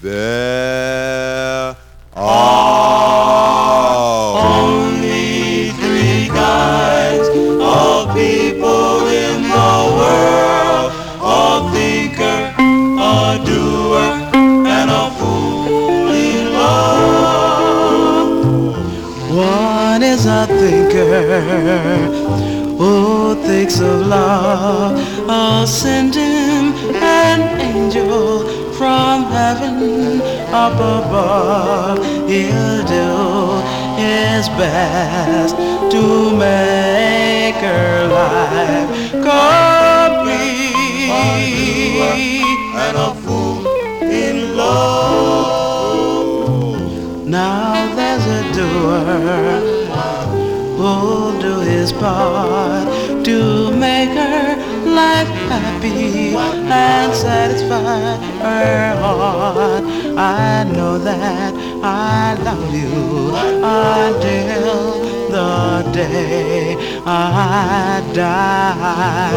There are only three kinds of people in the world: a thinker, a doer, and a fool in love. One is a thinker who thinks of love. I'll send him an angel from heaven up above. He'll do his best to make her life complete. And a fool in love. Now there's a doer who'll do his part to make her life happy and satisfy her heart. I know that I love you until the day I die.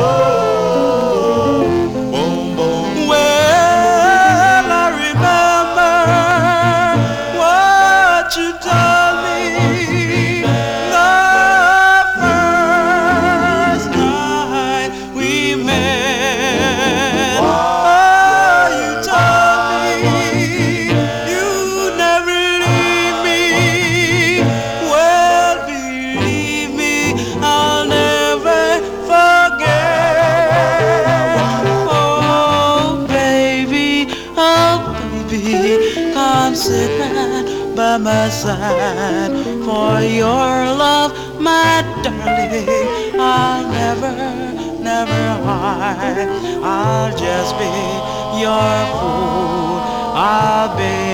Boom, boom. Well, I remember what you told me the first night we met. Oh, you told me you'd never leave me. Well, believe me, I'll never forget. Oh baby, come sit right by my side. For your love, my darling, I'll never hide. I'll just be your fool. I'll be